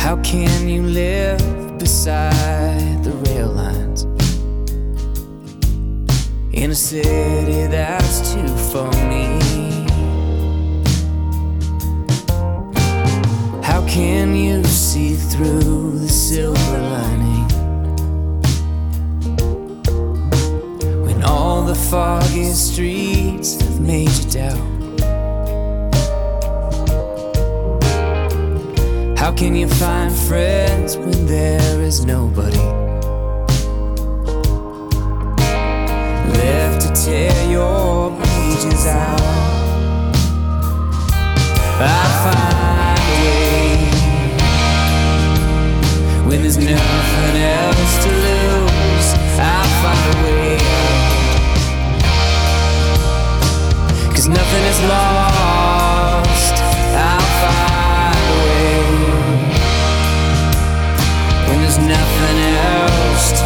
How can you live beside the rail lines in a city that's too phony? How can you see through the silver lining when all the foggy streets have made you doubt? How can you find friends when there is nobody left to tear your pages out? I find a way when there's nothing else to lose. I'll find a way, 'cause nothing is lost. I'll find a way when there's nothing else to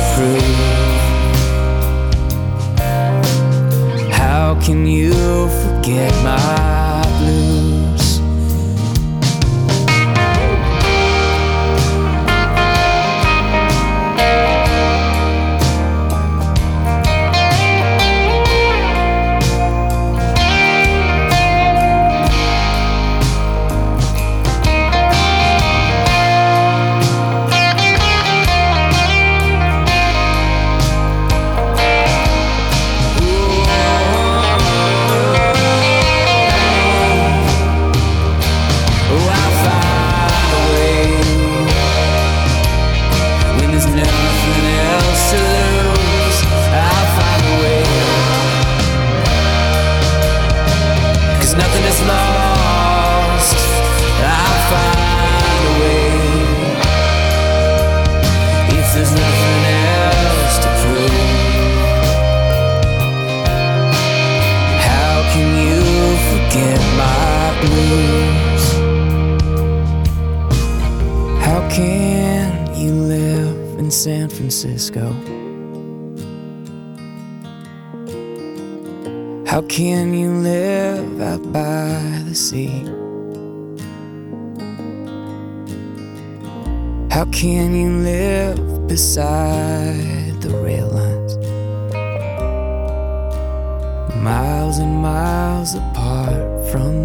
prove. How can you forget my blues? Nothing is lost. I'll find a way if there's nothing else to prove. How can you forget my blues? How can you live in San Francisco? How can you live out by the sea? How can you live beside the rail lines, miles and miles apart from